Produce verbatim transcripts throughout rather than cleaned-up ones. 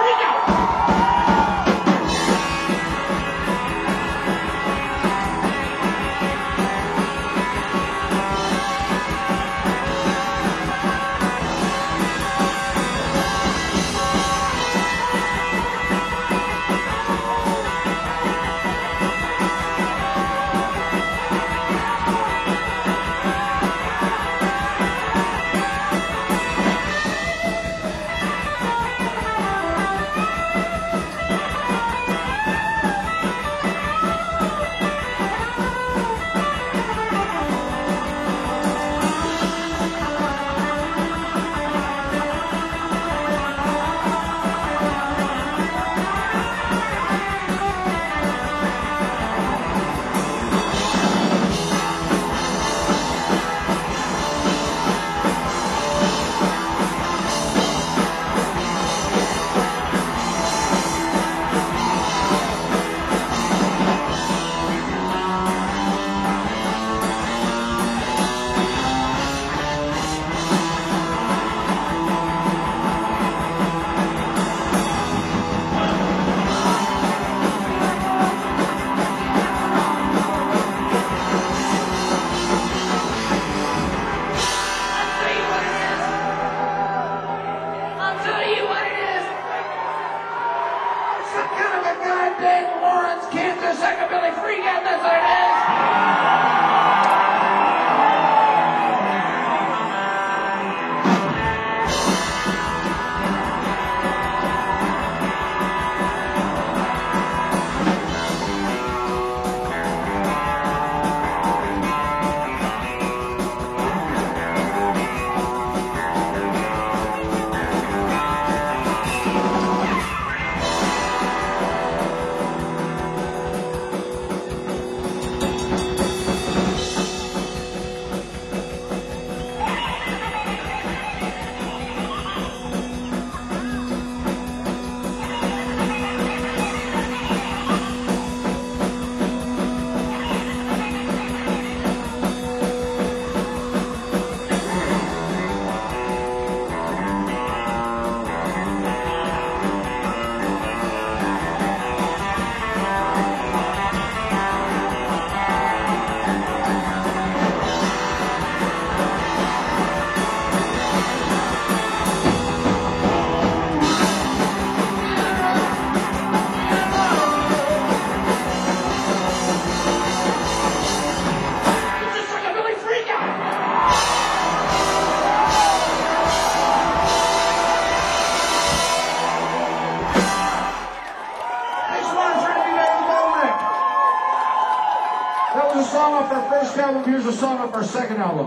Album, here's a song off our second album.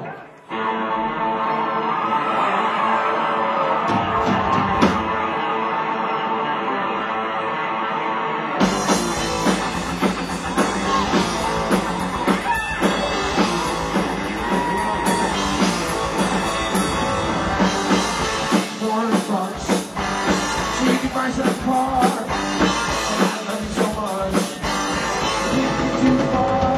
Four bucks, so you can buy some car. I love you so much. Take you too far.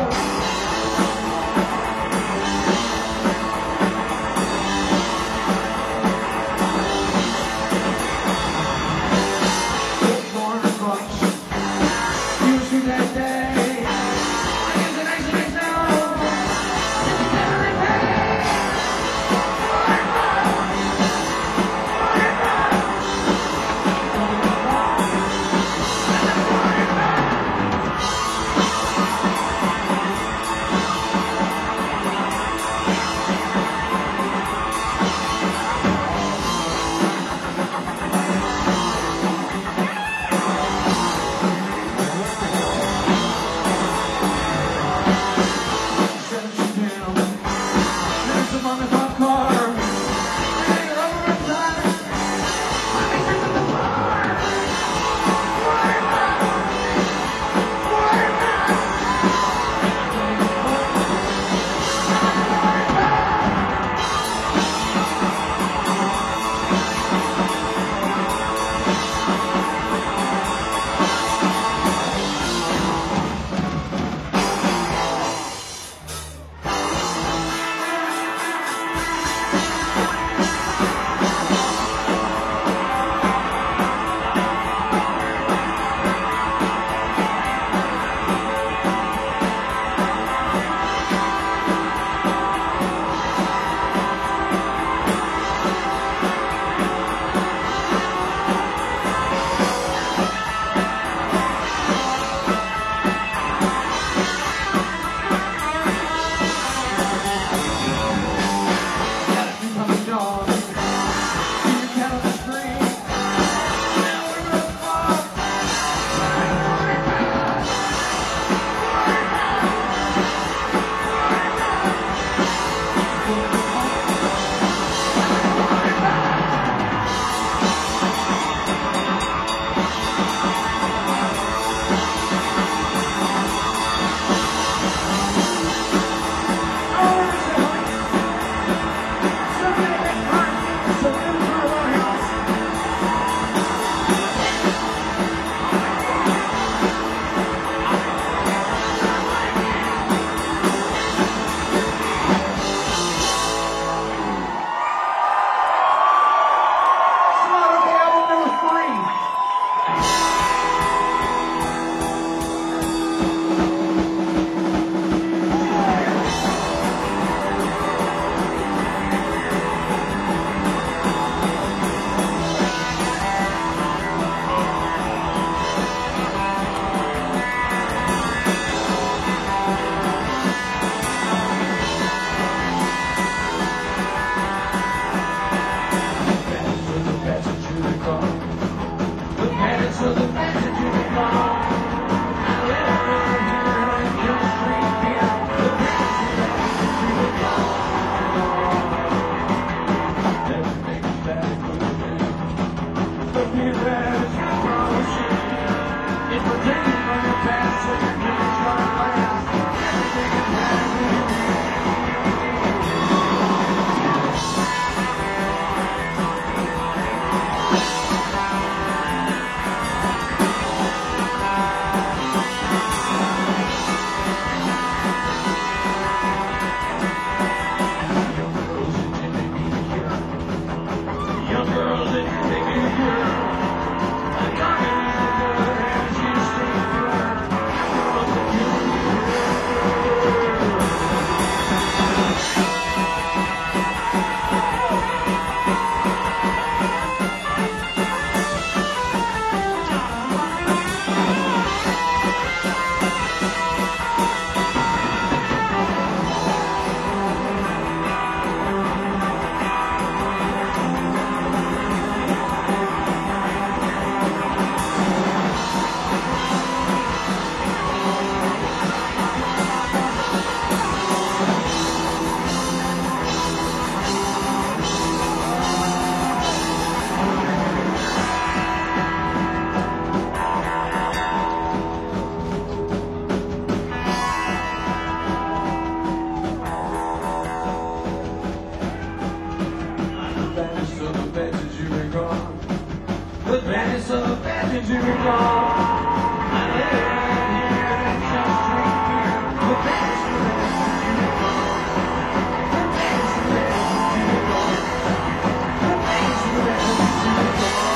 The madness of passion to recall. I live here and just drink beer. The madness of passion to recall. The madness of passion to recall. The madness of passion to recall.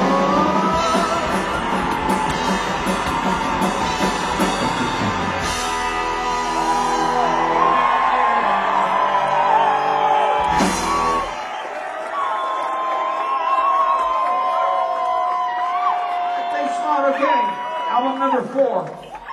Okay, album number four.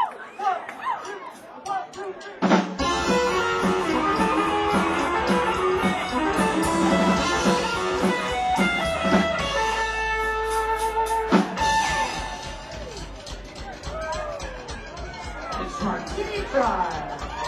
It's Martini Time.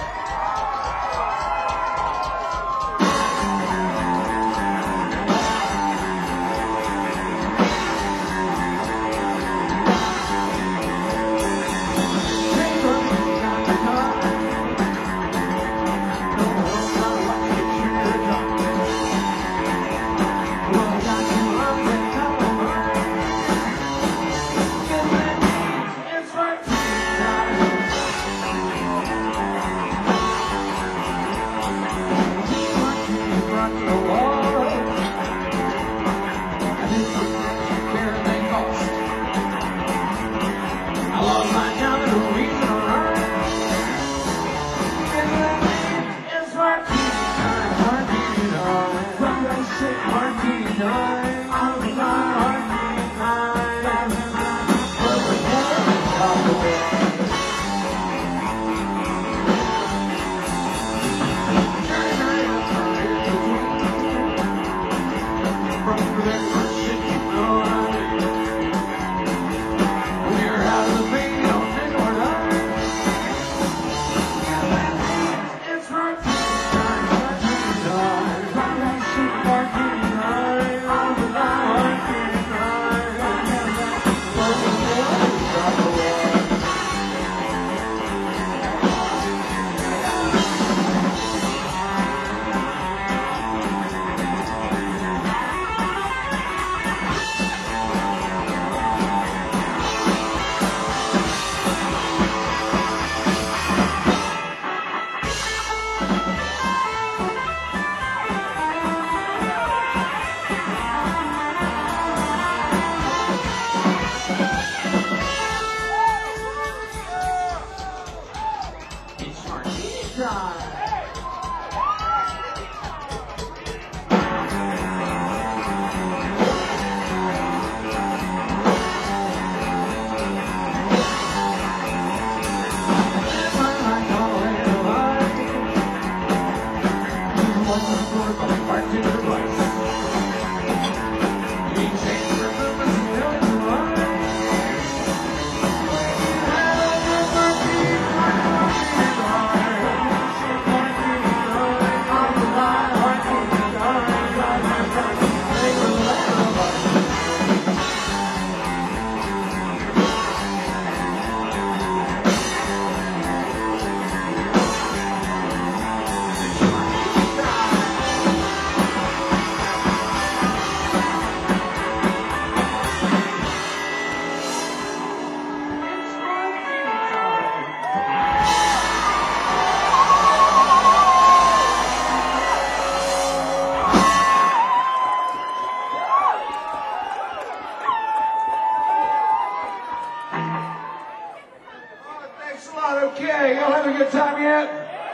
Okay, y'all having a good time yet?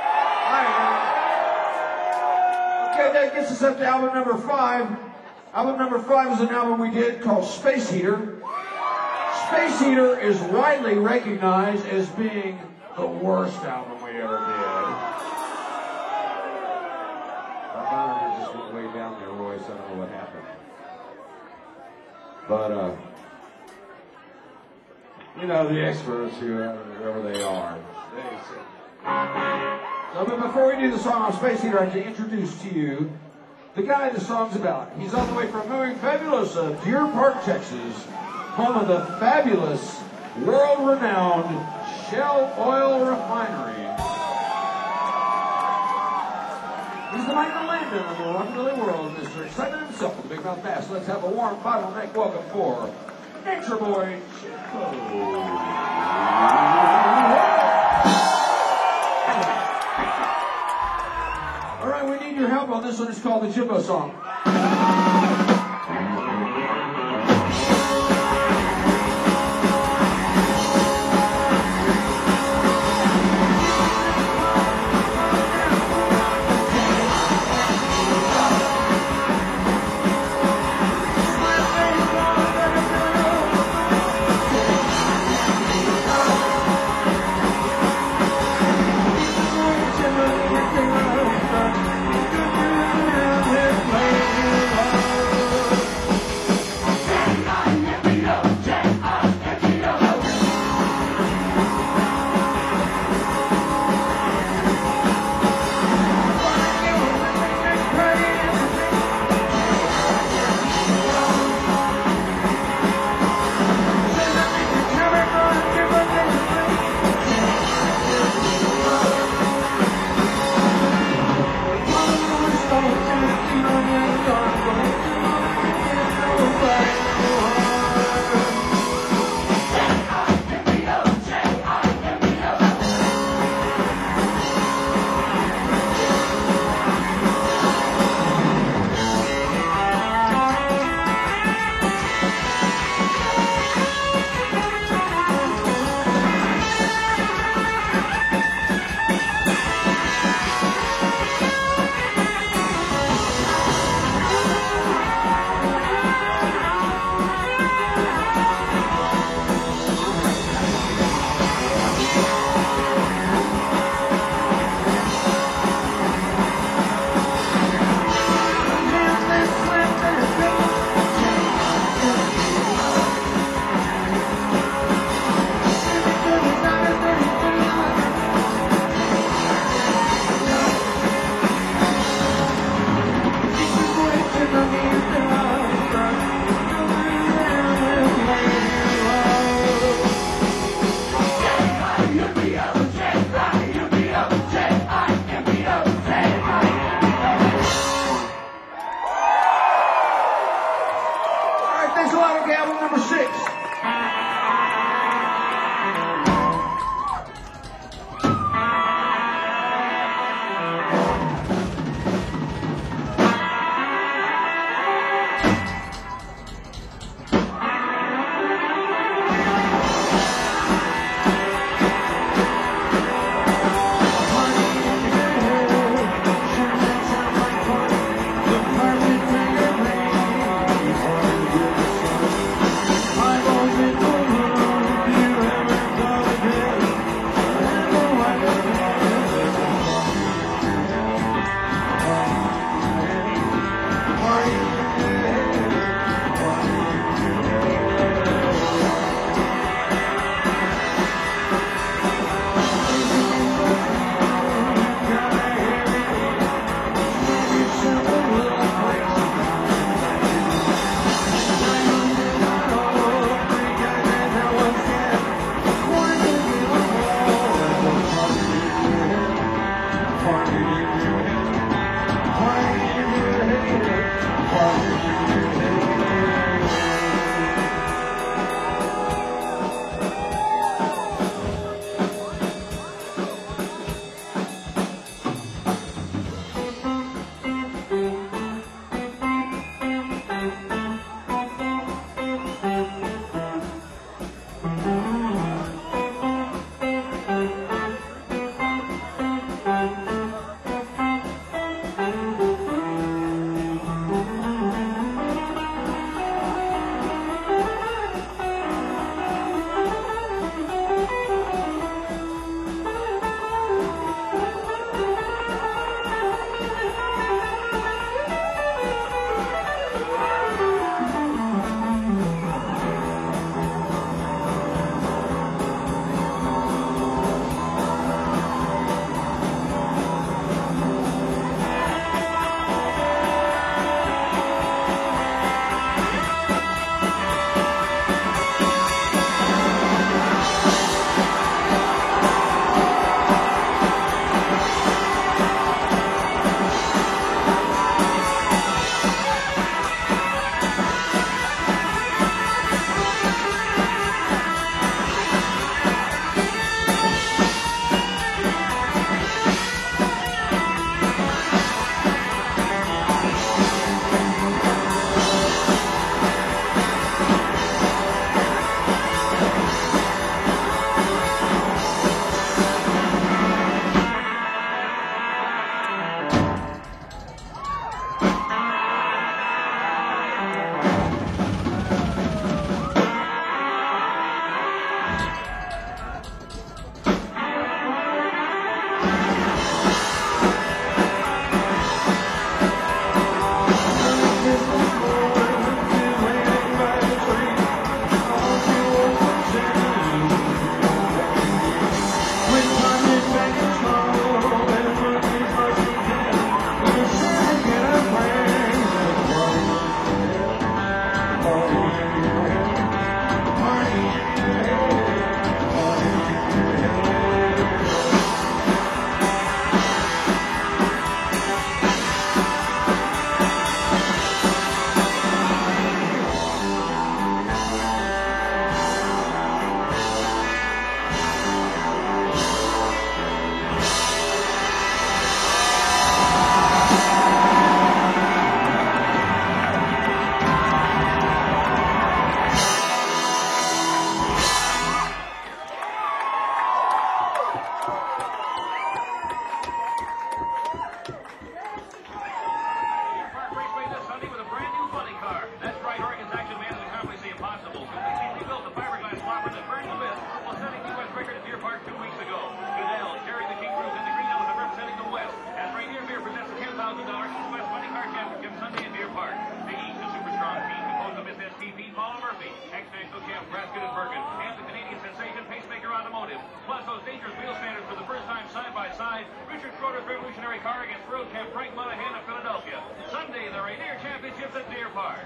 I am. Okay, that gets us up to album number five. Album number five is an album we did called Space Heater. Space Heater is widely recognized as being the worst album we ever did. Our monitor just went way down there, Royce. I don't know what happened. But, uh, you know, the experts, whoever they are, they say. So, but before we do the song on Space Heater, I'd like to introduce to you the guy the song's about. He's all the way from Muy Fabulosa, Deer Park, Texas, home of the fabulous, world-renowned Shell Oil Refinery. He's the Michael Landon of the Rockabilly World, Mister Excitement himself with the Big Mouth Bass. Let's have a warm bottleneck welcome for Nature Boy Jimbo. All right, we need your help on this one. It's called the Jimbo Song. My fourth Revolutionary car against road champ Frank Monahan of Philadelphia. Sunday, the Rainier Championships at Deer Park.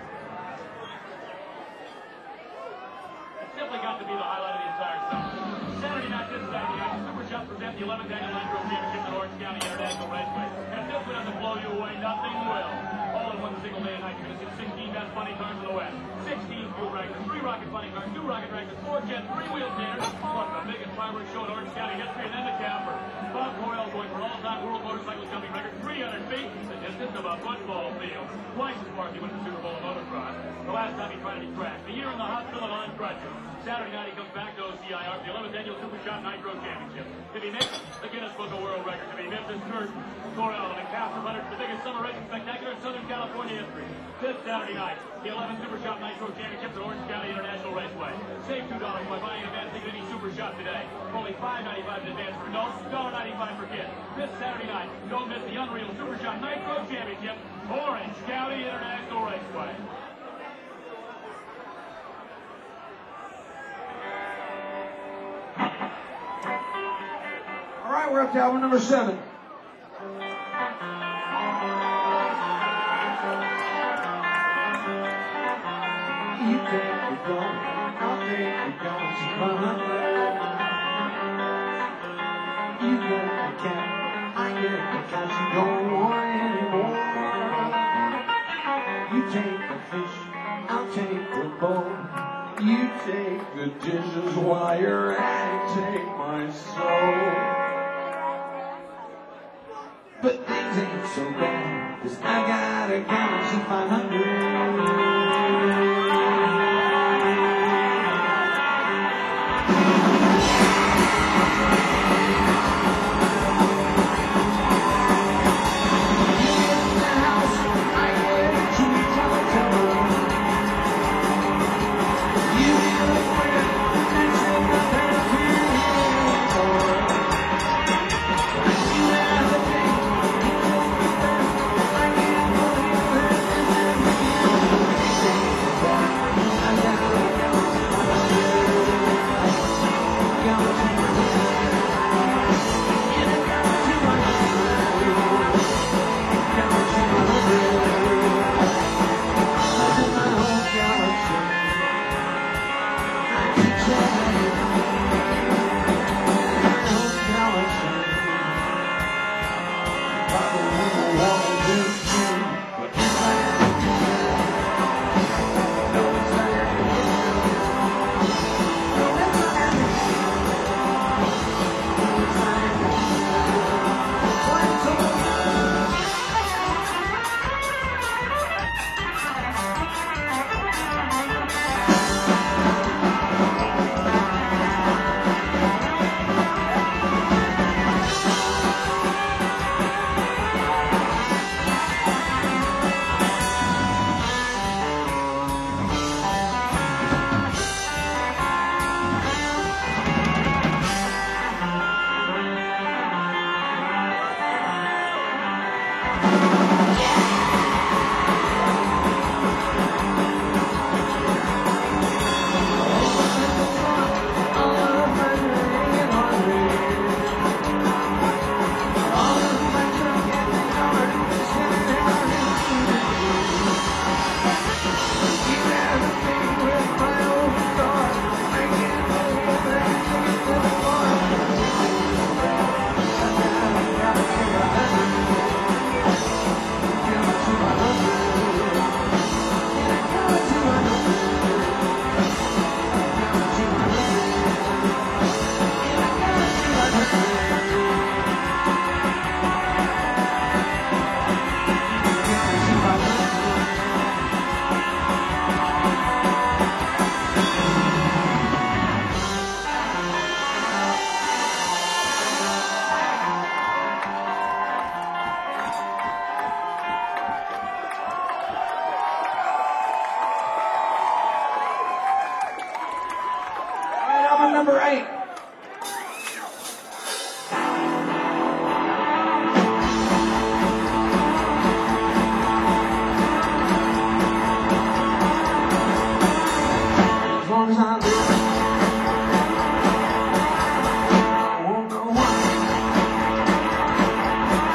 It's simply got to be the highlight of the entire summer. Saturday night, this Saturday night, the Super Shots present the eleventh Annual Land Rover Championship at Orange County International Raceway. And if this one doesn't blow you away, nothing will. All in one single day and night, you're going to see sixteen best funny cars in the West. sixteen fuel rackers, three rocket funny cars, two rocket rackers, four jets, three wheel tanners, plus the biggest fireworks show in Orange County history, and then the camper. Bob Coyle going for all-time world motorcycle jumping record, three hundred feet, the distance of a football field. Twice as far as he went to the Super Bowl of motocross. The last time he tried to be crashed. A year in the hospital and on crutches. Saturday night he comes back to O C I R for the eleventh Annual Super Shot Nitro Championship. If he missed, the Guinness Book of World Records. If he missed his Kurt Coyle and Castor Leonard, the biggest summer racing spectacular in Southern California history. This Saturday night, the eleventh Super Shot Nitro Championships at Orange County International Raceway. Save two dollars by buying an advance ticket any Super Shot today. Only five ninety-five in advance for adults, one dollar ninety-five for kids. This Saturday night, don't miss the unreal Super Shot Nitro Championship, Orange County International Raceway. All right, we're up to album number seven. You think you're gone, I'll take you gone to run. You get the cat, I get the cat, you don't want anymore. You take the fish, I'll take the bowl. You take the dishes while you're at it, take my soul. But things ain't so bad, 'cause I got a Galaxy five hundred. Number eight. As long as I live, I won't know why.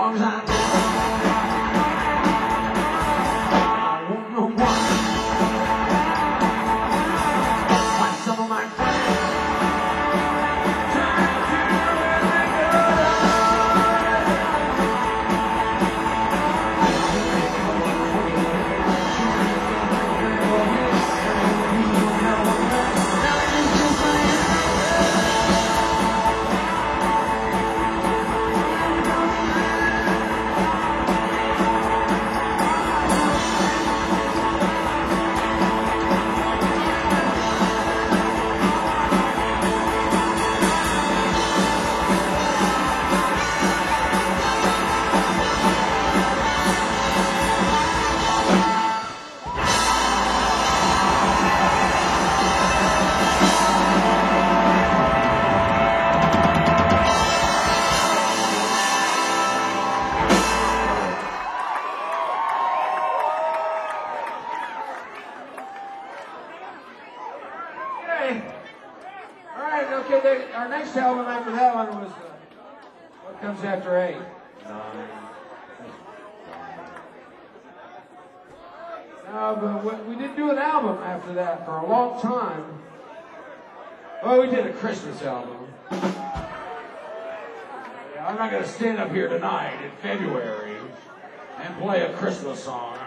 songs I know. I want no one. Like some of my friends. Our next album after that one was uh, What Comes After Eight. No, but we didn't do an album after that for a long time. Well, we did a Christmas album. Yeah, I'm not going to stand up here tonight in February and play a Christmas song.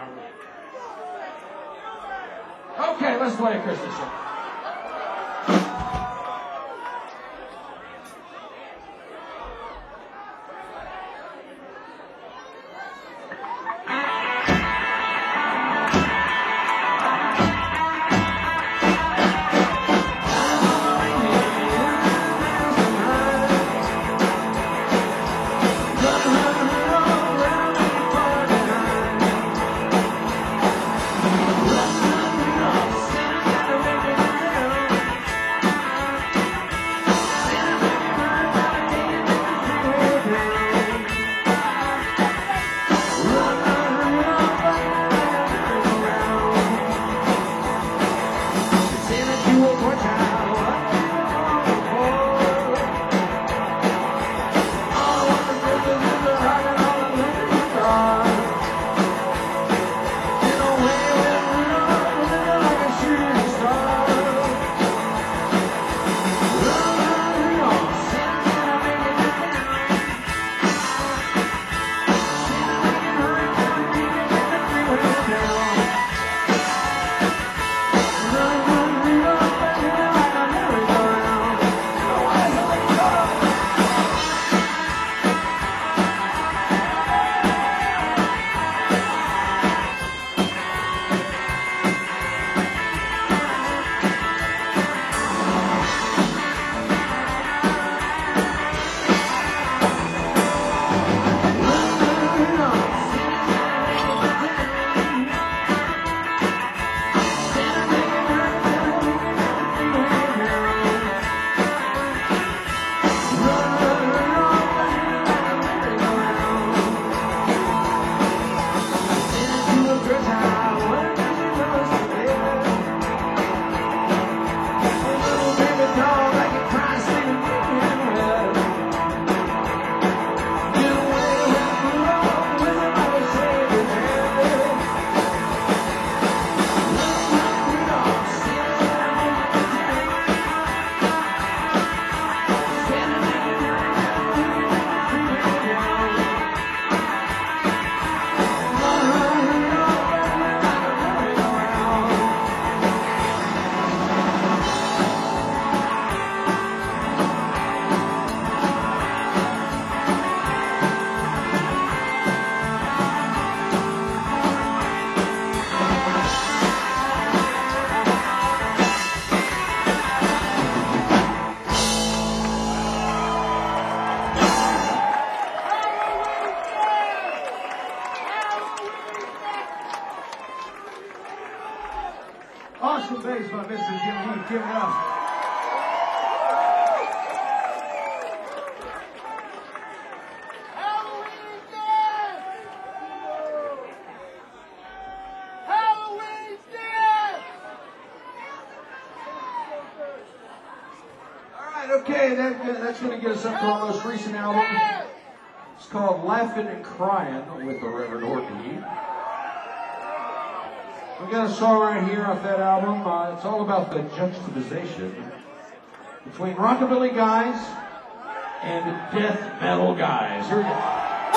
Okay, let's play a Christmas song. Awesome bass by Mister Jim Lee. Give it up. Halloween dance! Halloween dance! All right, okay, that, that's going to get us up to our most recent album. called Laughing and Crying with the Reverend Orky. We got a song right here off that album. Uh, it's all about the juxtaposition between rockabilly guys and death metal guys. Here we go.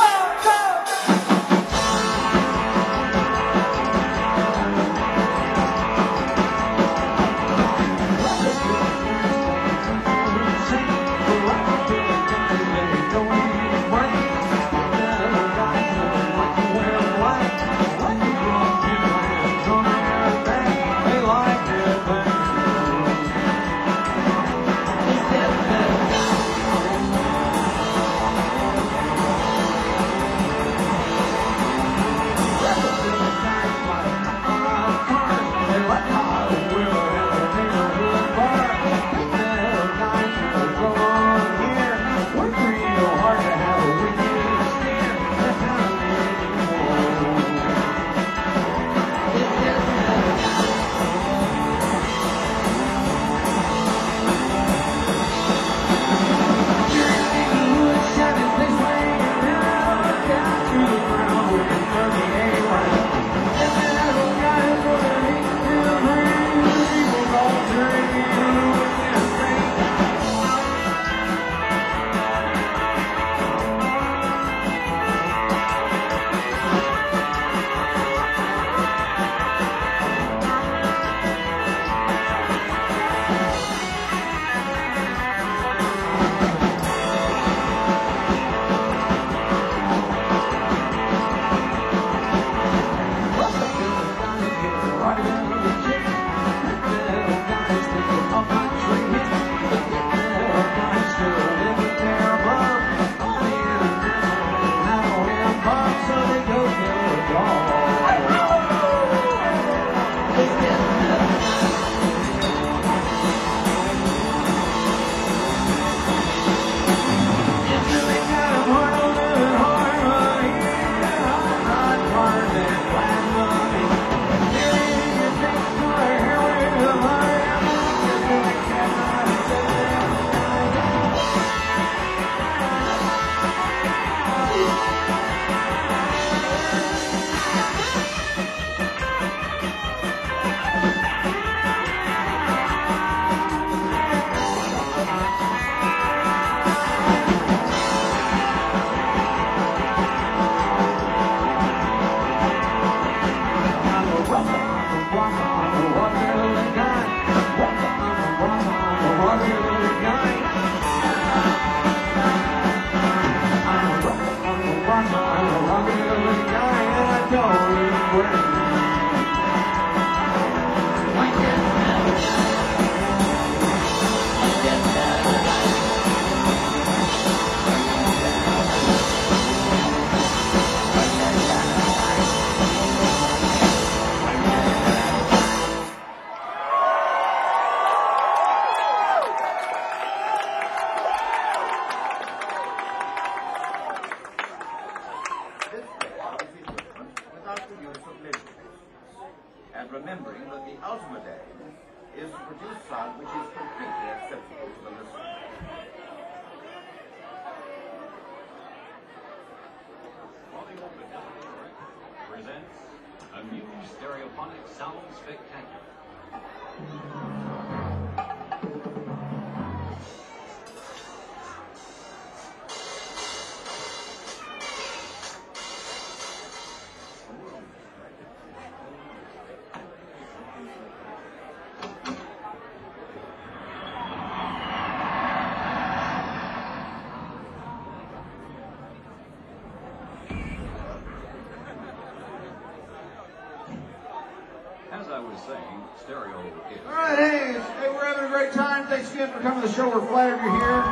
Stereo is. All right, hey, hey, we're having a great time. Thanks again for coming to the show. We're flattered you're here.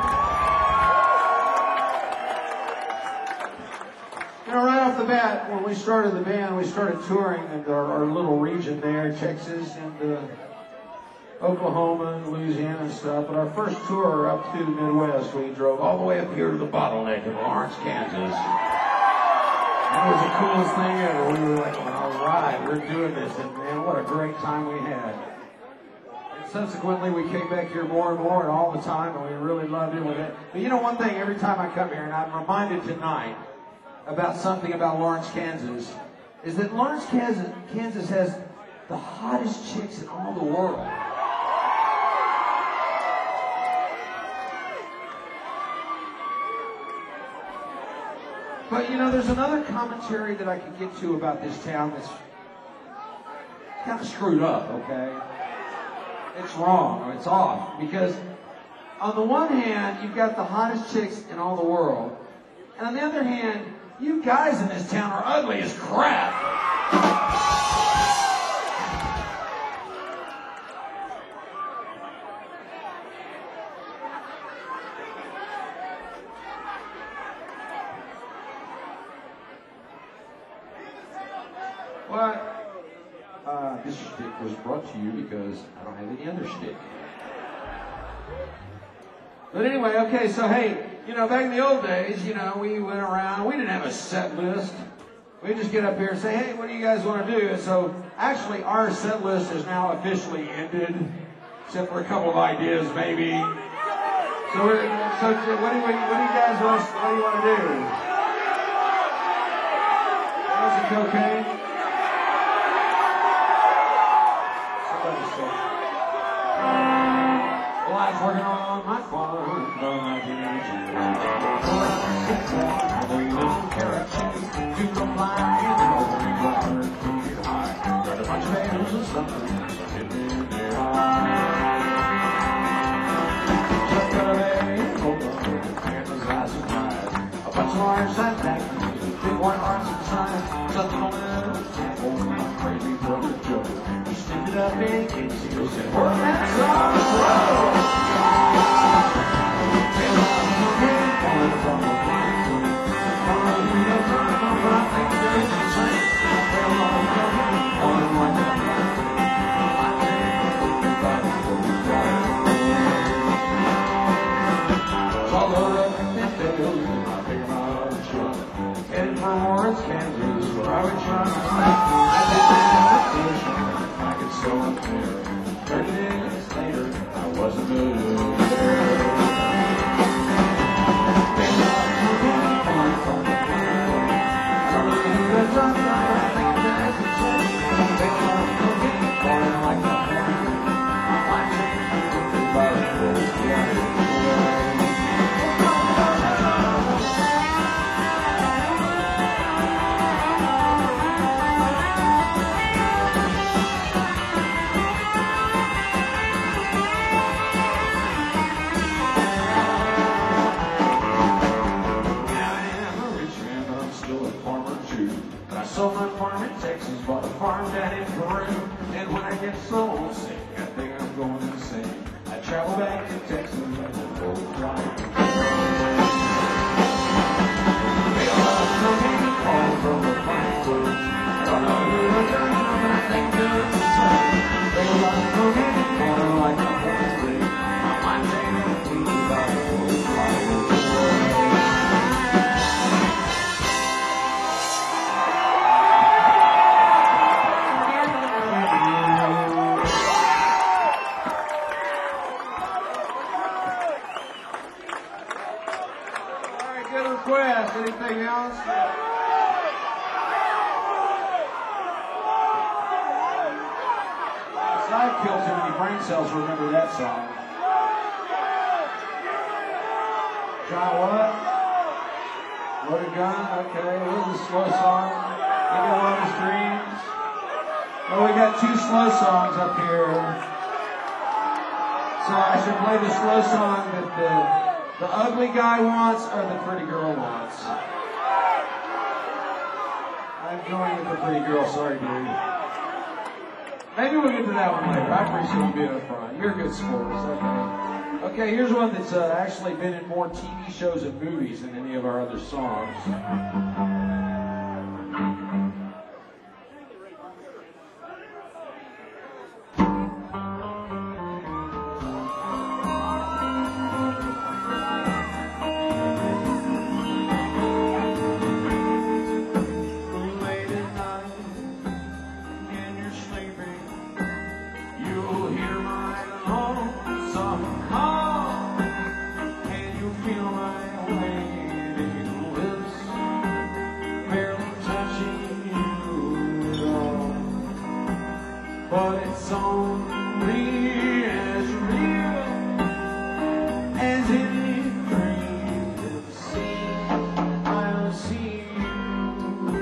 You know, right off the bat, when we started the band, we started touring in our, our little region there, Texas and uh, Oklahoma and Louisiana and stuff. But our first tour up to the Midwest, we drove all the way up here to the bottleneck of Lawrence, Kansas. That was the coolest thing ever. We were like, well, all right, we're doing this, and man, what a great time we had. And subsequently, we came back here more and more and all the time, and we really loved it with it. But you know one thing, every time I come here, and I'm reminded tonight, about something about Lawrence, Kansas, is that Lawrence, Kansas, Kansas has the hottest chicks in all the world. But, you know, there's another commentary that I could get to about this town that's kind of screwed up, okay? It's wrong, or it's off, because on the one hand, you've got the hottest chicks in all the world, and on the other hand, you guys in this town are ugly as crap. What? Uh, this shtick was brought to you because I don't have any other shtick. But anyway, okay, so hey, you know, back in the old days, you know, we went around, we didn't have a set list. We just get up here and say, hey, what do you guys want to do? And so actually our set list is now officially ended, except for a couple of ideas maybe. So we're, so what do, what do, what do you guys want, what do you want to do? Was it cocaine? Well, I was working on my farm from nineteen eighty-two. I know you live in carrot chicken, do the line, and over me, one hundred feet high. Got a bunch of ales and something, so hit me in the eye. Just got a bag, hold on, Kansas ice and pies. A bunch of large side packages, big white hearts inside. Something on the table, my crazy brother Joe. He stood it up in case he goes and work that song slow. Headed for Lawrence, Kansas, where I would try I did that I could sew up there. thirty days later, I wasn't good. Sold my farm in Texas, bought a farm down in Peru. And when I get so sick, I think I'm going insane. I travel back to Texas and I go flying. They love coming home from the flying food. I don't know who to turn on, but I think it's the sun. They love coming home like a horse ring. I might take a team about the whole flying. Anything else? I've killed too many brain cells to remember that song. Try what? Loaded gun? Okay, it was a slow song. Maybe a lot of streams. Well, we got two slow songs up here. So I should play the slow song that the The ugly guy wants or the pretty girl wants? I'm going with the pretty girl, sorry dude. Maybe we'll get to that one later. I appreciate you being up front. You're a good sport. Okay. Okay, here's one that's uh, actually been in more T V shows and movies than any of our other songs. it's only as real as any dream I've seen. I'll see you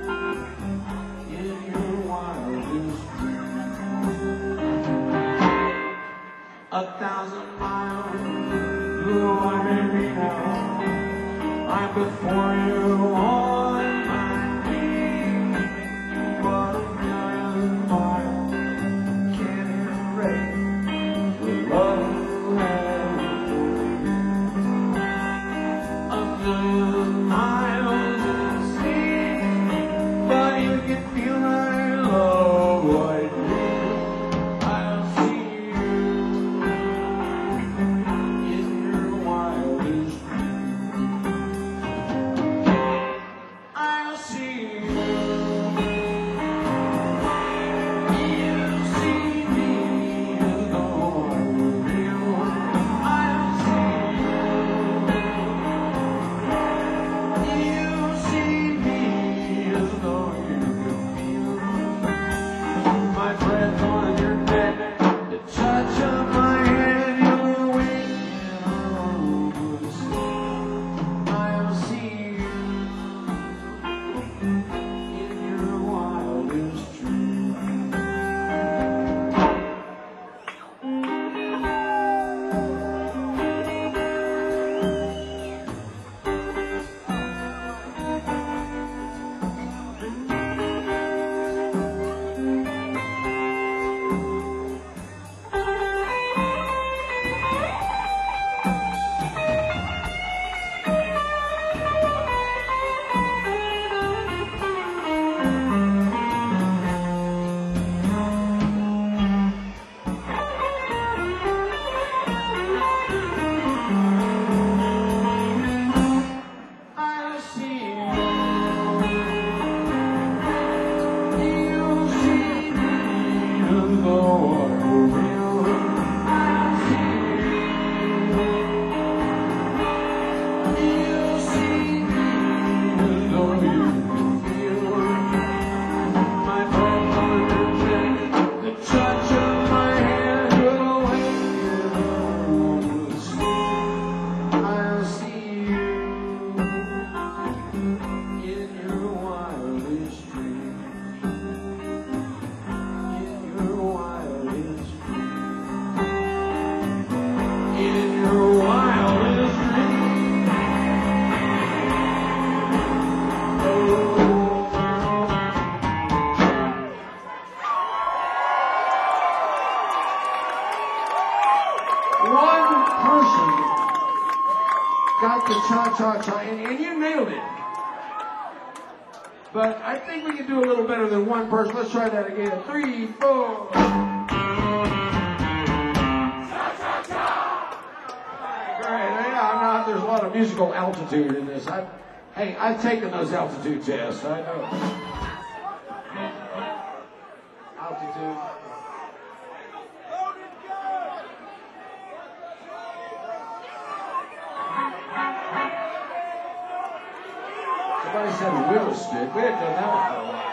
in your wildest dream. A thousand miles away me now, I'm before you on my knees, but a million miles can't erase the love I have for you. A million miles of sea, but you can feel my love right here. I'll see you in your wildest dreams. I'll see you. You'll see me as though I were you. I'll see you. You'll see me as though you could feel my breath on your neck, the touch of my hand, you're waking over the sea. I'll see you in your wildest dreams. I'll see you. You'll see me as though I were you. I'll see you. You'll see me as though you could feel my breath on your neck, the touch of my hand, you're waking over the sea. I'll see you in your wildest dreams, in your wildest dreams, in your wildest dreams. One person got the cha-cha-cha, and, and you nailed it. But I think we can do a little better than one person. Let's try that again. Three, four. Great. Yeah, I'm not, there's a lot of musical altitude in this. I, hey, I've taken those altitude tests. I know. Altitude. Somebody said a willow stick. We hadn't done that one for a while.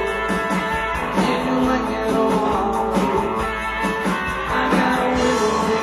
I got a little bit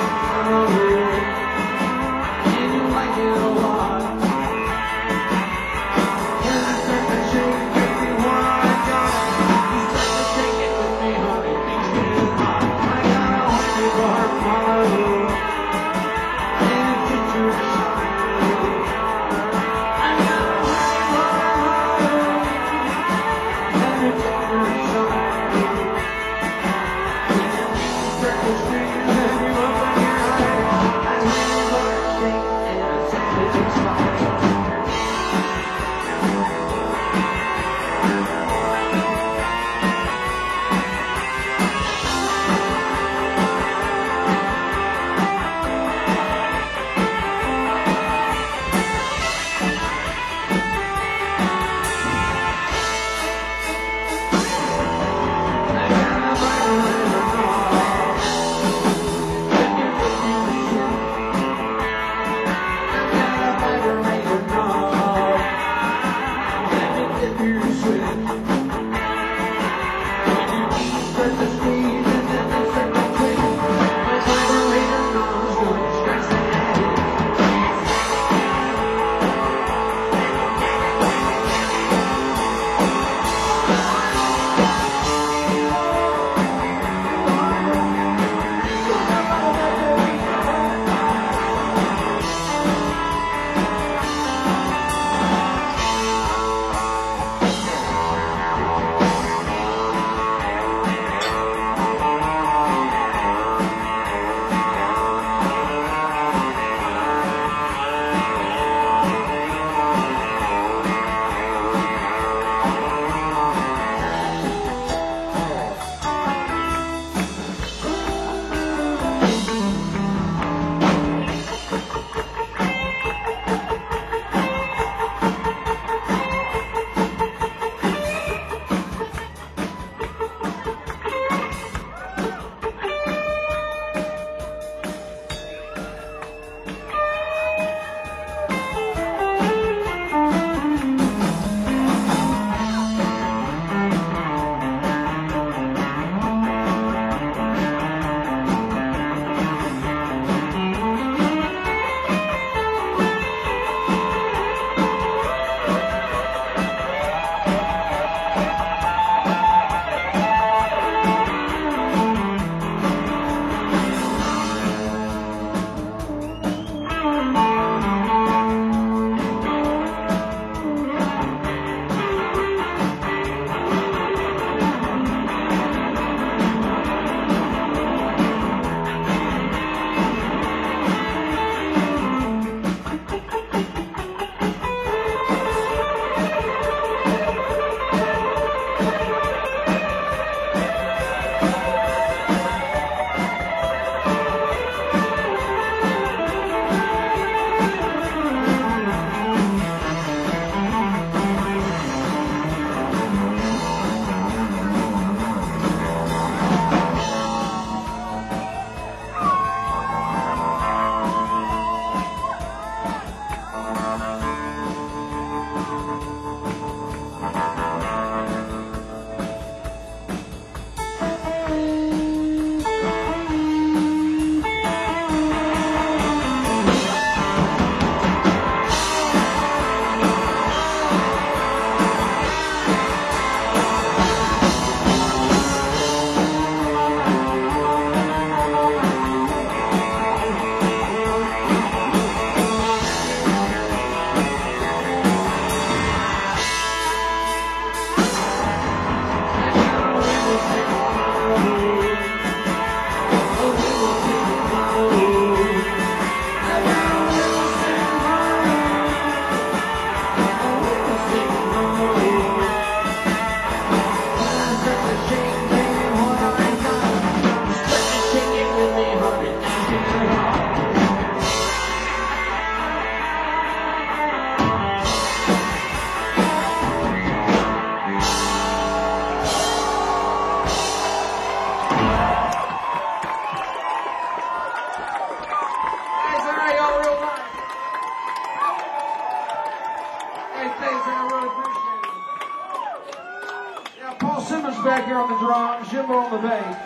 Simmons back here on the drums, Jimbo on the bass.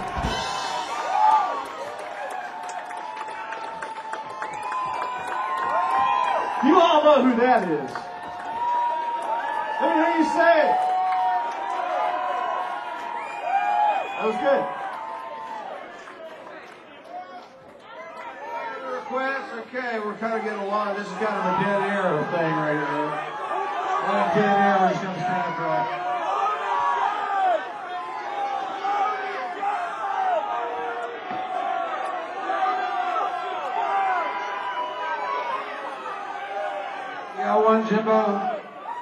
You all know who that is. Let me hear you say it. That was good. Any requests? Okay, we're kind of getting a lot of this is kind of a dead air thing right here. A lot of dead air. We're just going to stand up for that. Yeah, one Jimbo.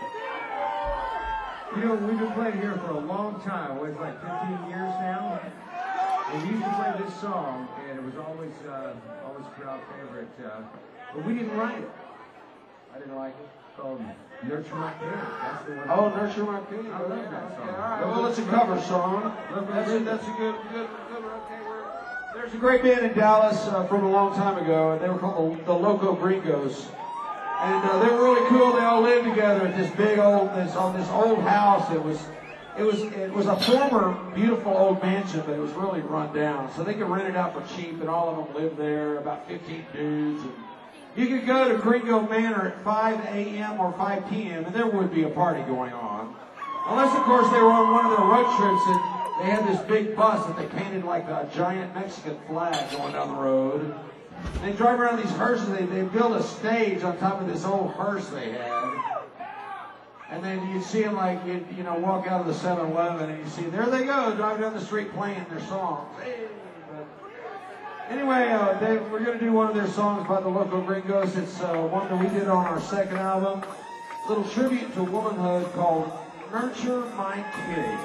You know, we've been playing here for a long time. What, it's like fifteen years now? And we used to play this song, and it was always uh, always a crowd favorite. Uh, but we didn't write it. I didn't like it. It's called Nurture My Pain. That's the one. Oh, Nurture My Pain. I love that song. Okay, all right. Well, it's a cover song. That's a, that's a good, good, good one. Okay, we're, there's a great band in Dallas uh, from a long time ago, and they were called the, the Loco Gringos. And uh, they were really cool. They all lived together at this big old, this on this old house. It was It was it was a former beautiful old mansion, but it was really run down. So they could rent it out for cheap, and all of them lived there, about fifteen dudes. And you could go to Gringo Manor at five a m or five p m, and there would be a party going on. Unless, of course, they were on one of their road trips, and they had this big bus that they painted like a giant Mexican flag going down the road. And they drive around these hearses. They, they built a stage on top of this old hearse they had. And then you'd see them like, you'd, you know, walk out of the seven eleven and you see, there they go, driving down the street playing their songs. Hey, but anyway, uh, they, we're going to do one of their songs by the local Gringos. It's uh, one that we did on our second album. A little tribute to womanhood called Nurture My Kid.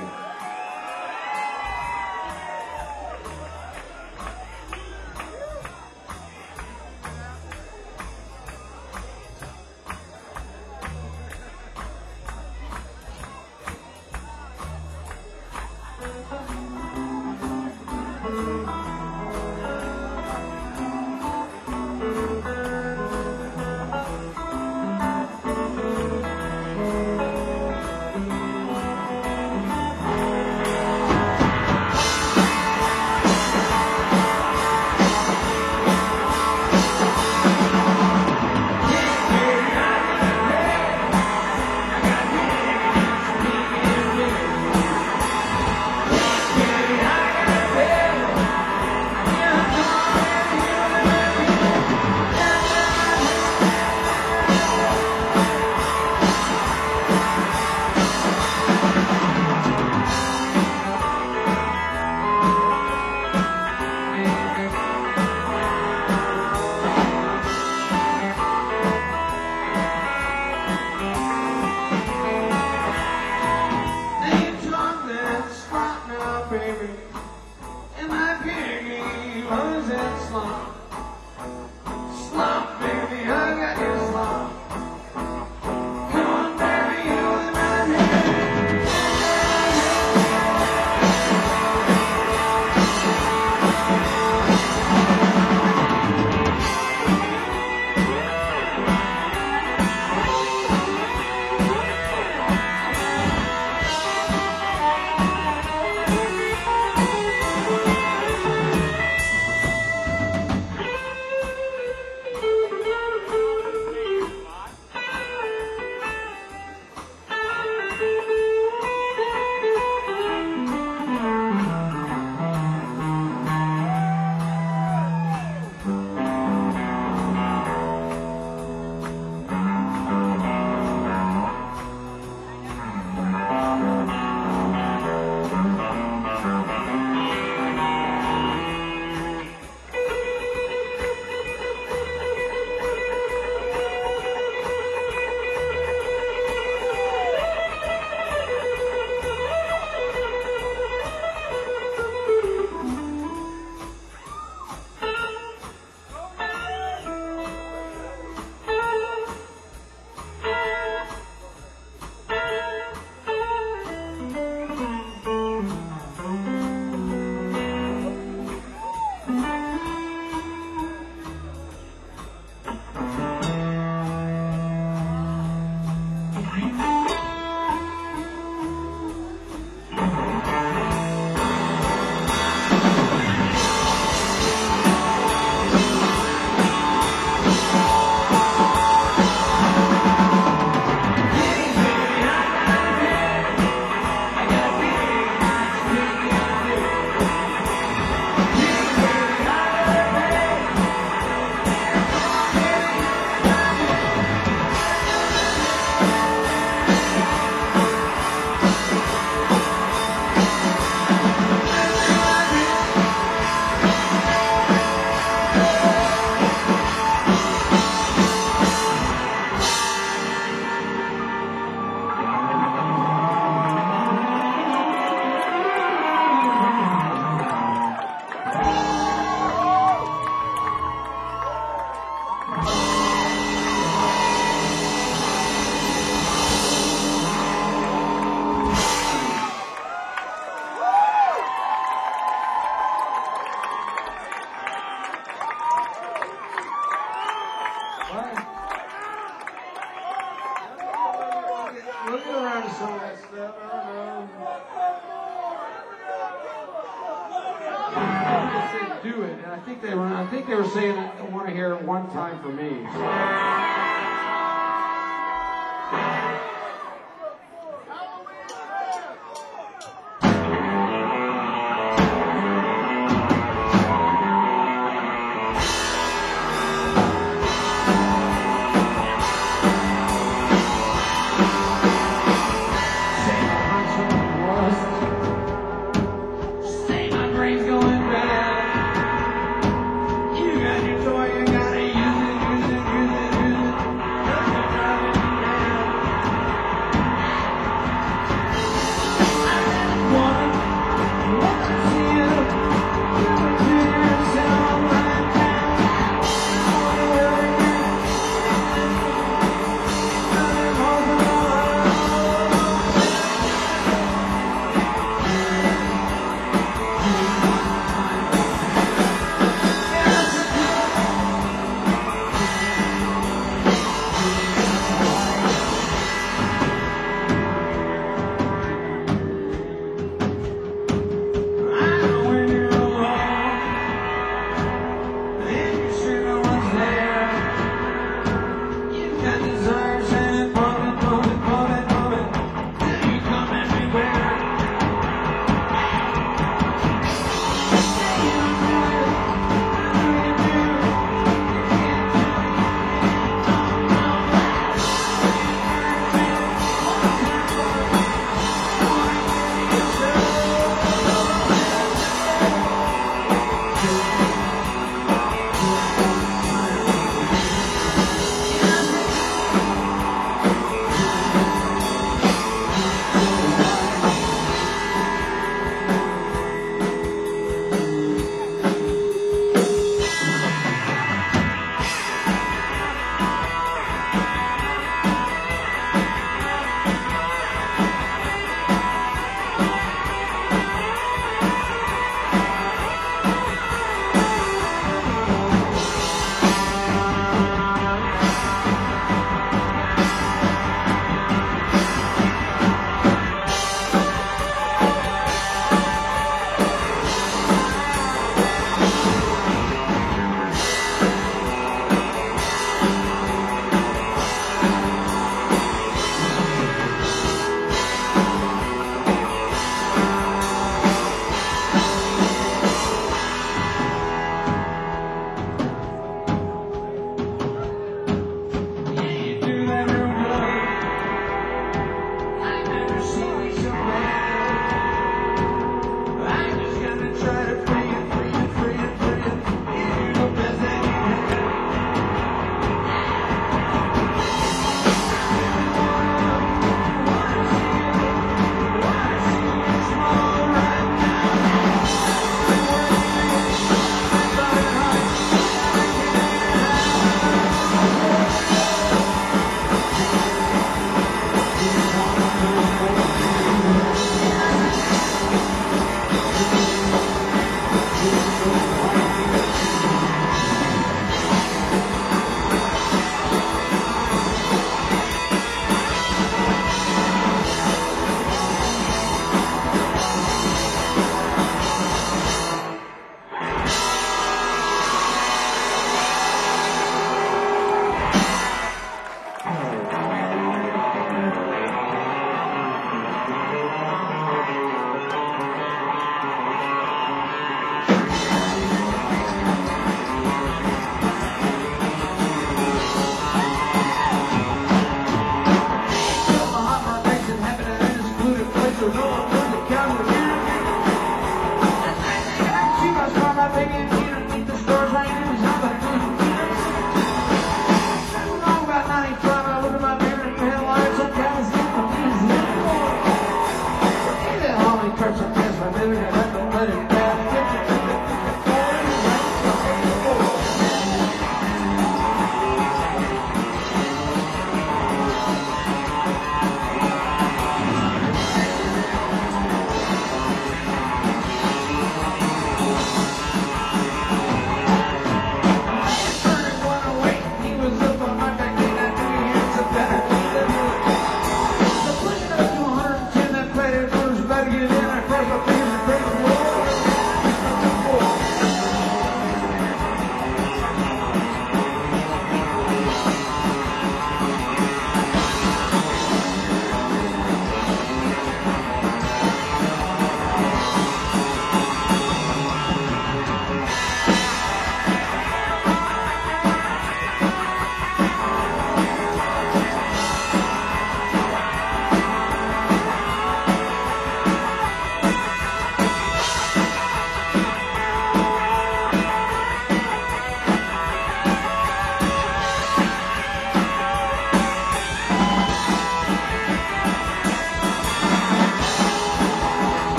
said do it, and I think they were. I think they were saying I want to hear it one time for me.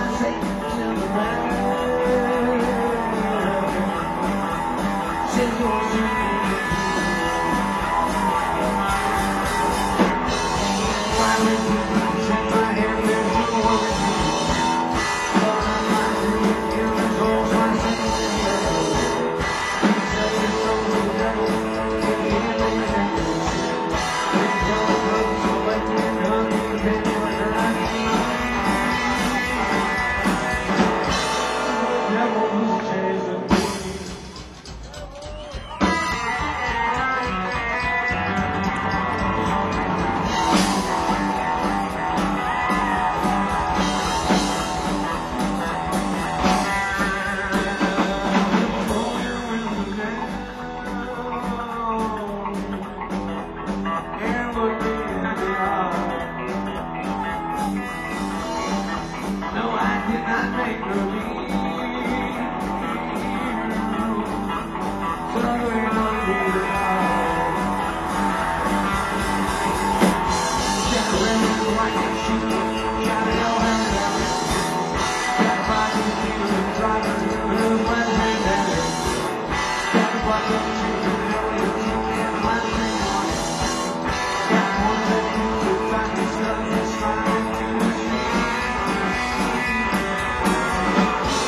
Thank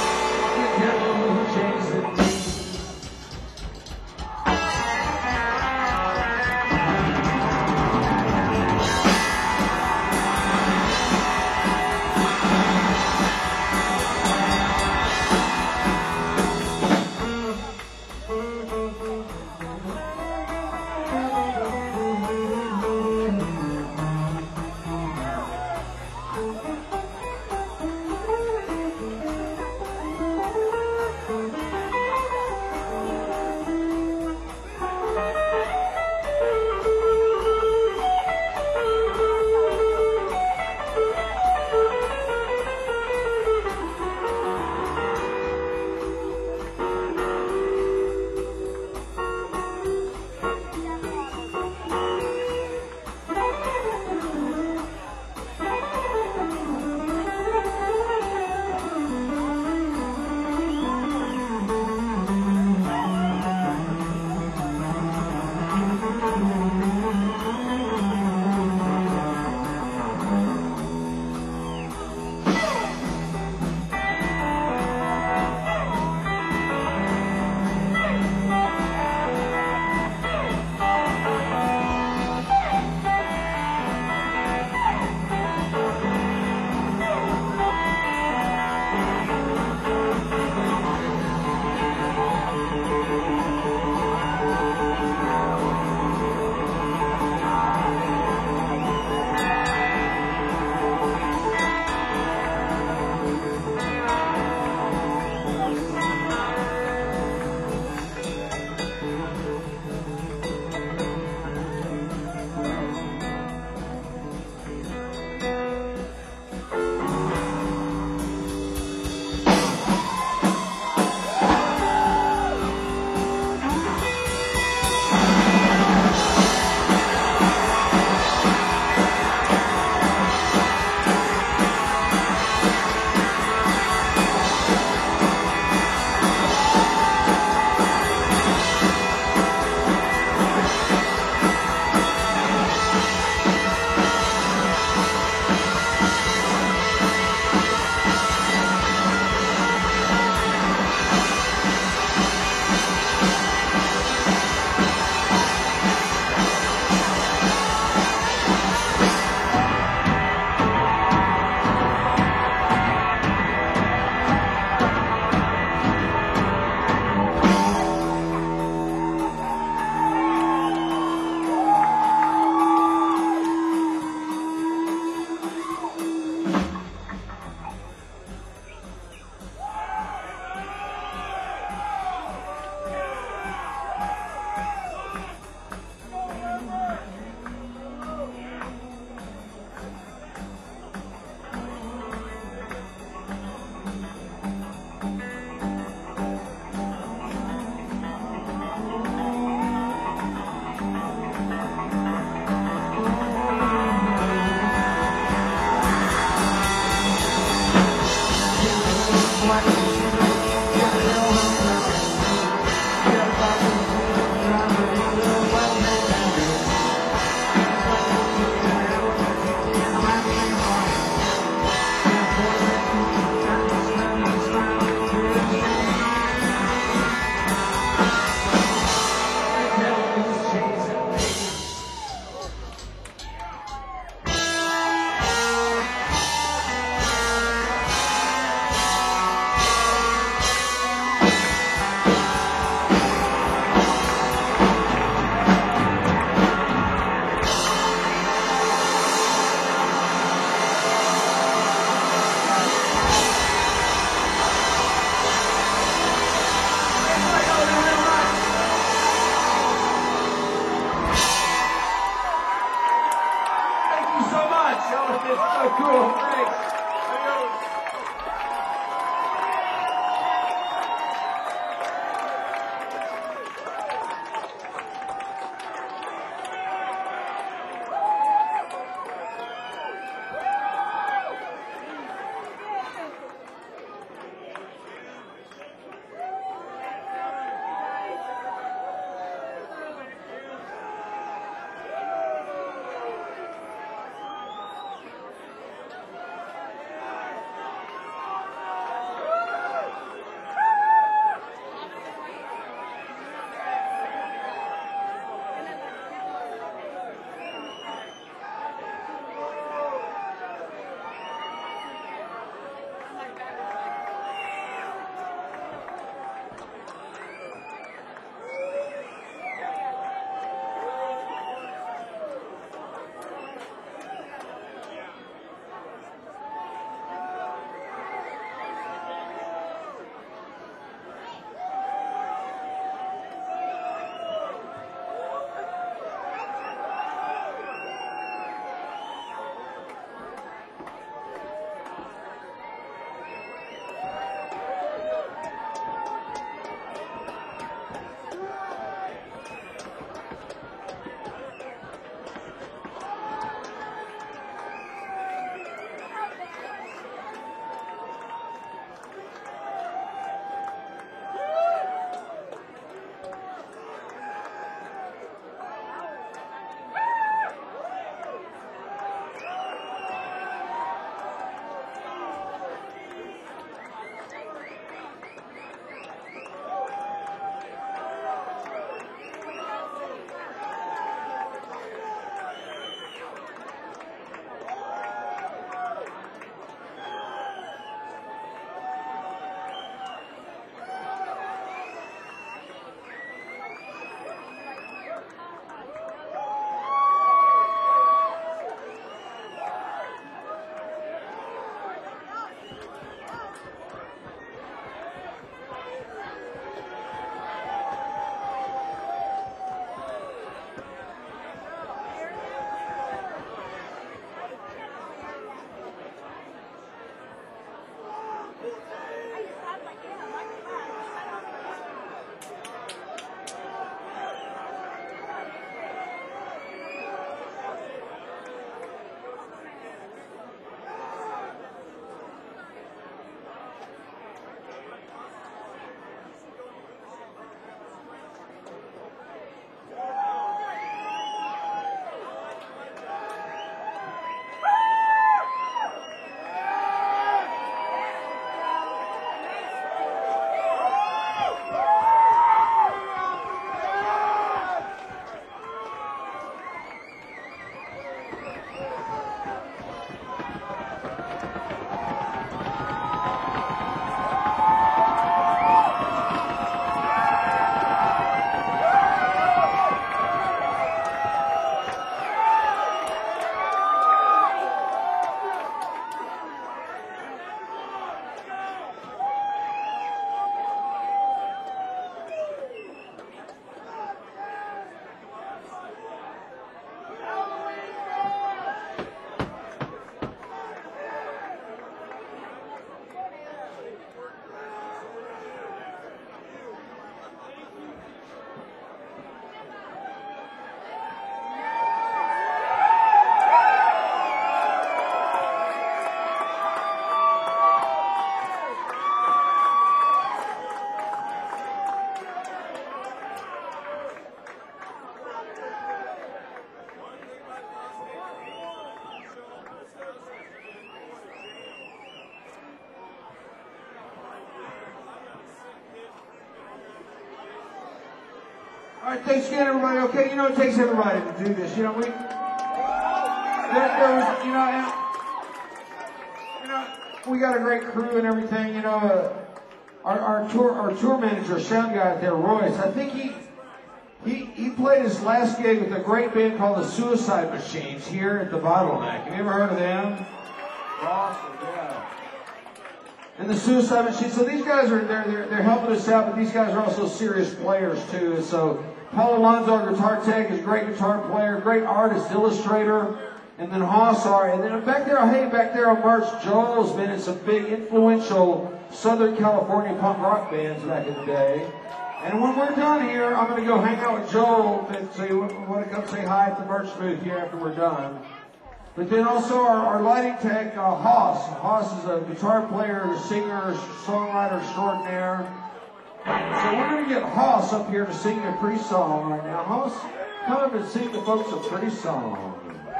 All right, thanks again, everybody. Okay, you know it takes everybody to do this. You know we, there, there was, you know, and, you know, we got a great crew and everything. You know, uh, our our tour our tour manager, sound guy out there, Royce. I think he he he played his last gig with a great band called the Suicide Machines here at the Bottleneck. Have you ever heard of them? Awesome, yeah. And the Suicide Machines. So these guys are they're they're they're helping us out, but these guys are also serious players too. And so Paul Alonso, our guitar tech, is a great guitar player, great artist, illustrator, and then Haas are. And then back there, hey, back there on merch, Joel's been in some big influential Southern California punk rock bands back in the day. And when we're done here, I'm going to go hang out with Joel and say, want to come say hi at the merch booth here after we're done. But then also our, our lighting tech, uh, Haas. Haas is a guitar player, singer, songwriter extraordinaire. So we're going to get Haas up here to sing a pretty song right now. Haas, come up and sing the folks a pretty song.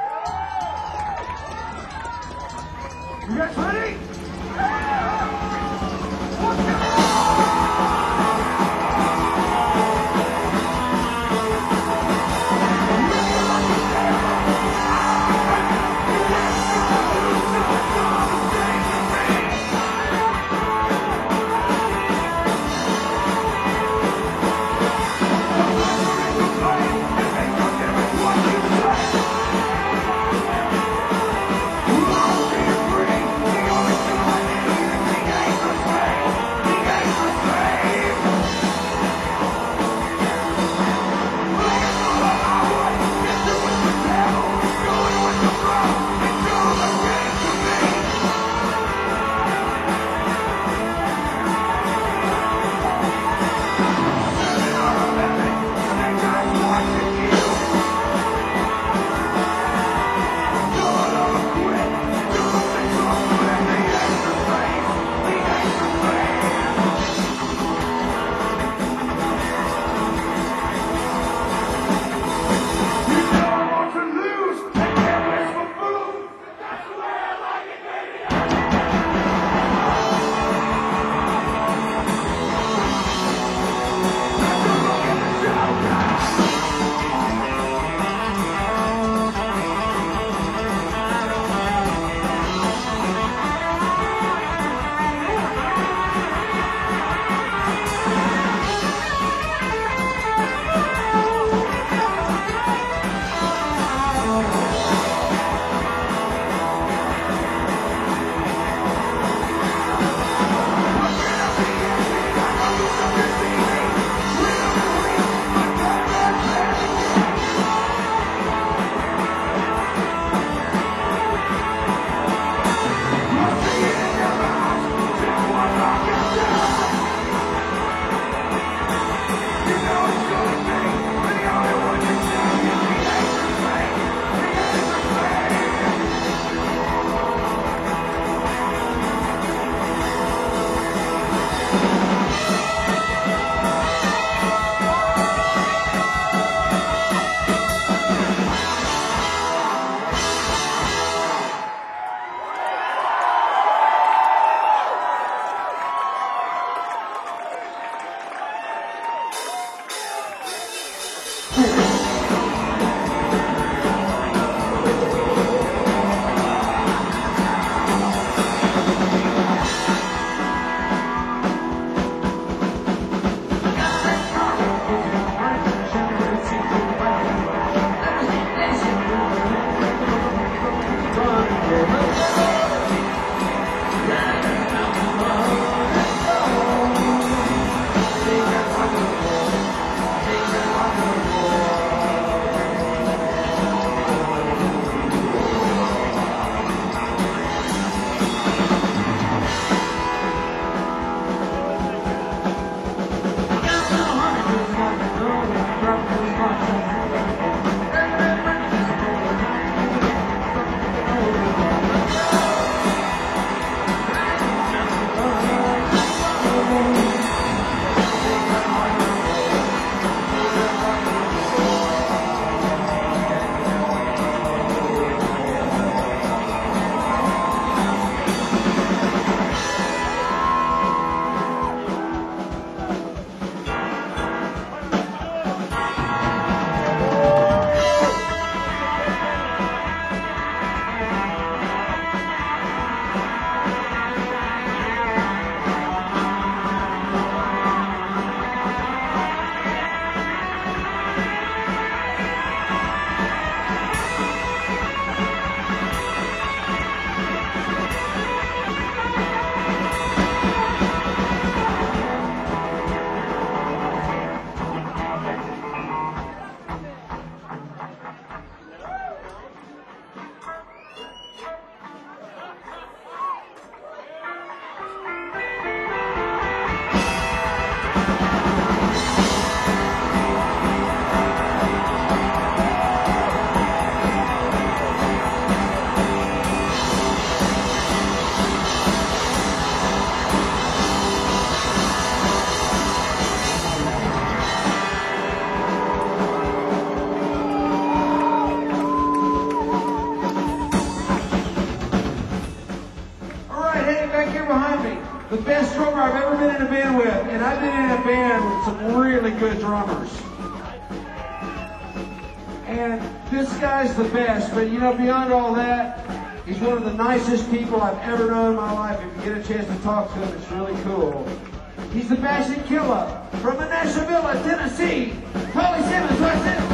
You guys ready? Free, the best drummer I've ever been in a band with, and I've been in a band with some really good drummers. And this guy's the best, but you know, beyond all that, he's one of the nicest people I've ever known in my life. If you get a chance to talk to him, it's really cool. He's the Bashing Killer from Nashville, Tennessee. Paulie Simmons, right there.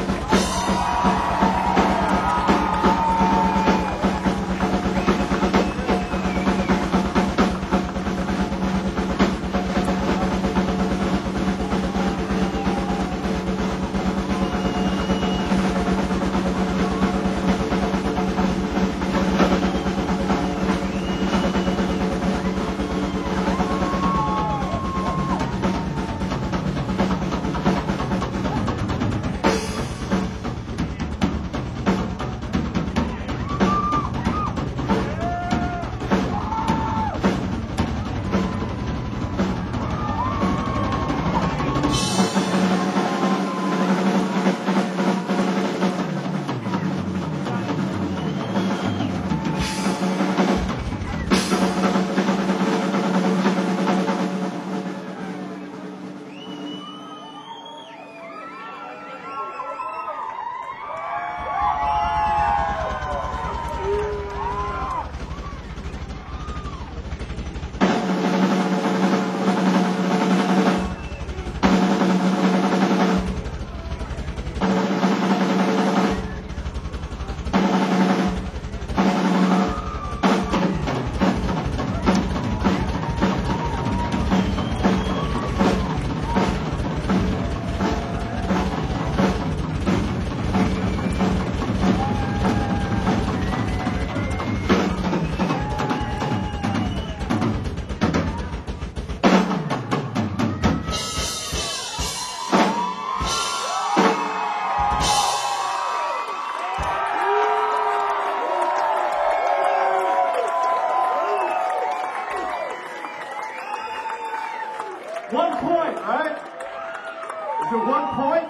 One point, right? Is it one point?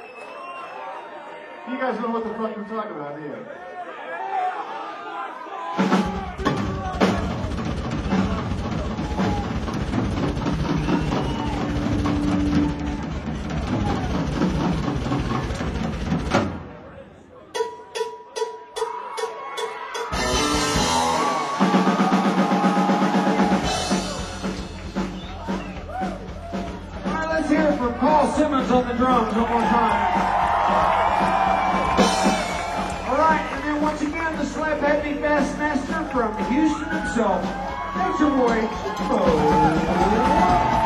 You guys know what the fuck we're talking about, do you? Let's hear it for Paul Simmons on the drums one more time. All right, and then once again, the slap heavy bassmaster from Houston himself. Thanks, your boy, Bo.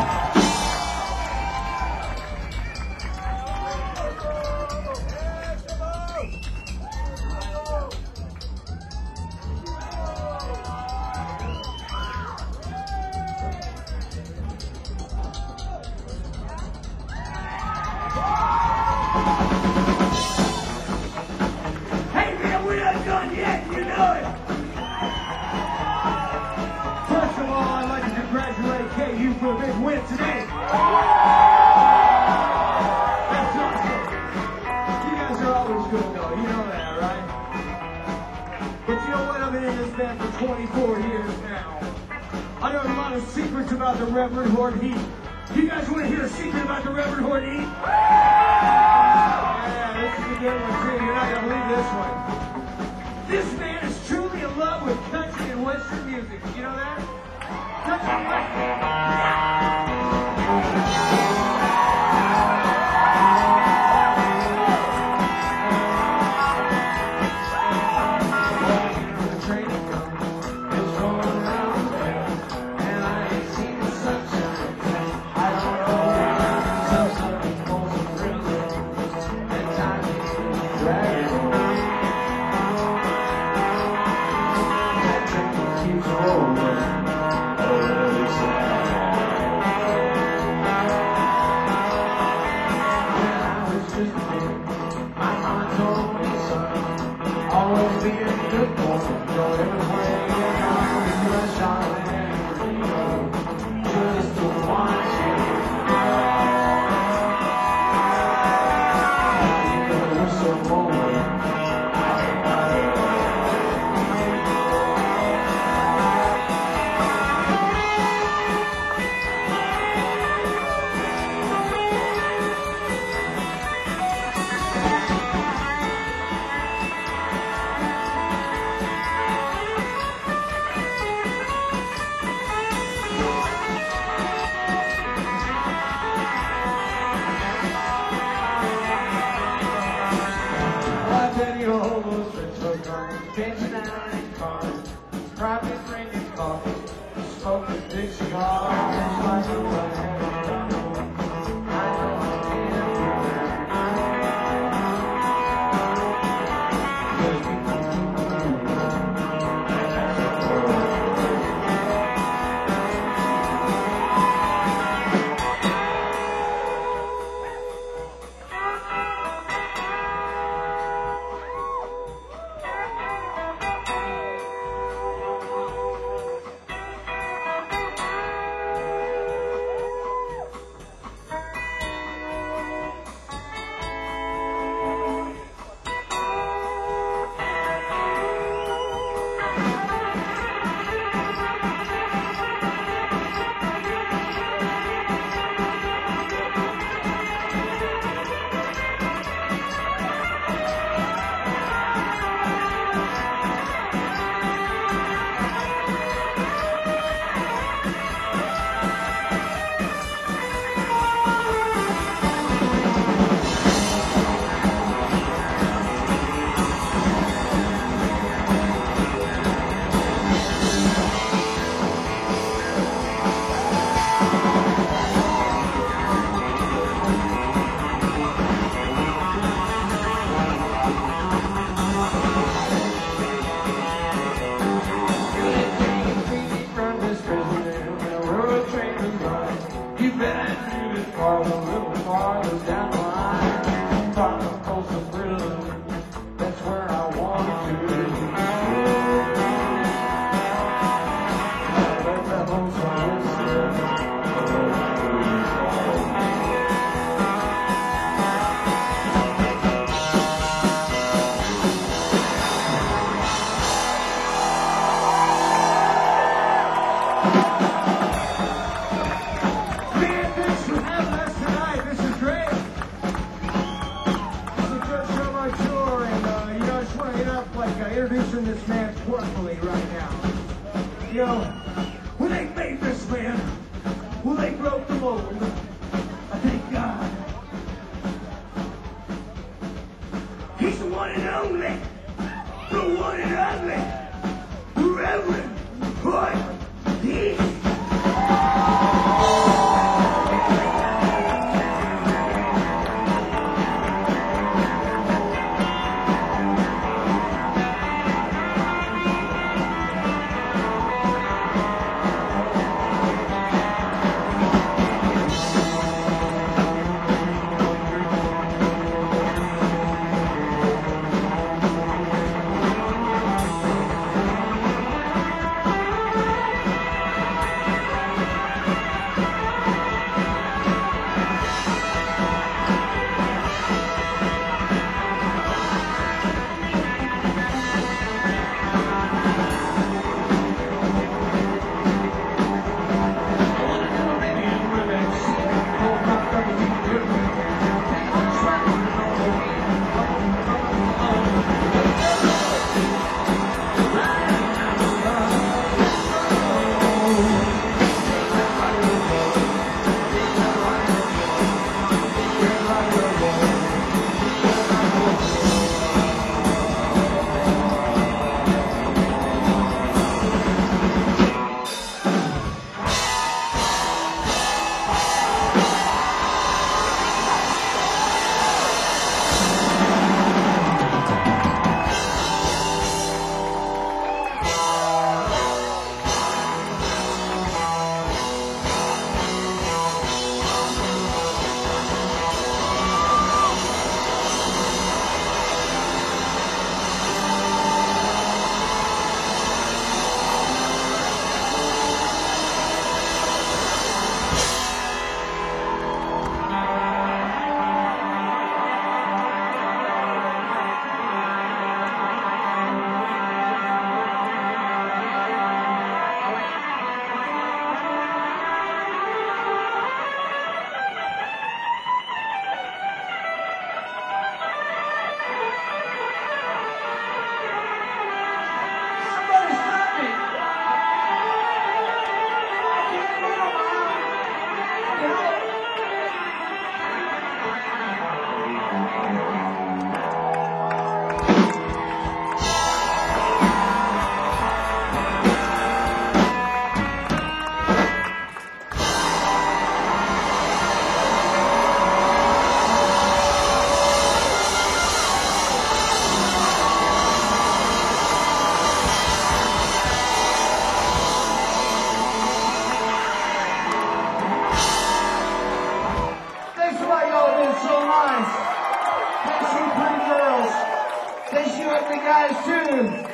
Hey man, we're not done yet, you know it! First of all, I'd like to congratulate K U for a big win today. That's awesome. You guys are always good though, you know that, right? But you know what? I've been in this band for twenty-four years now. I know a lot of secrets about the Reverend Horde Heat. You guys want to hear a secret about the Reverend Horde Heat? Yeah, this is a good one too. You're not going to believe this one. This man is truly in love with country and Western music. You know that? Country and Western. Keeps rolling, oh, it's big cigar, it's like a Man, thanks for having us tonight. This is great. you.